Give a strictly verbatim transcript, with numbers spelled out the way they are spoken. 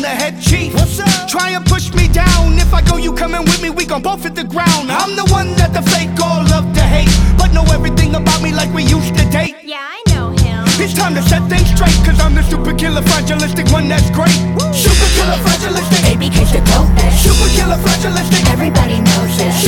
the head chief. What's up? Try and push me down. If I go, you coming with me, we gon' both hit the ground. I'm the one that the fake all love to hate, but know everything about me like we used to date. Yeah, I know him. It's time to set things straight, cause I'm the super killer, fragilistic one that's great. Super killer, fragilistic. A B K's the dopest. Super killer, fragilistic. Everybody knows this.